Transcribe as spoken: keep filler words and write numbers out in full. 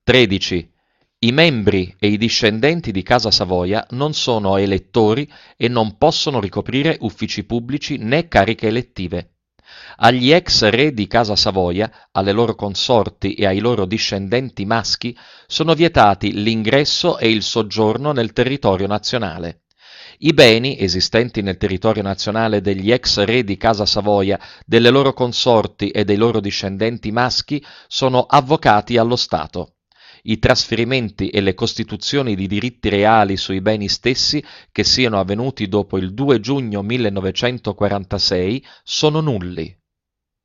tredici. I membri e i discendenti di Casa Savoia non sono elettori e non possono ricoprire uffici pubblici né cariche elettive. Agli ex re di Casa Savoia, alle loro consorti e ai loro discendenti maschi sono vietati l'ingresso e il soggiorno nel territorio nazionale. I beni esistenti nel territorio nazionale degli ex re di Casa Savoia, delle loro consorti e dei loro discendenti maschi sono avvocati allo Stato. I trasferimenti e le costituzioni di diritti reali sui beni stessi che siano avvenuti dopo il due giugno millenovecentoquarantasei sono nulli.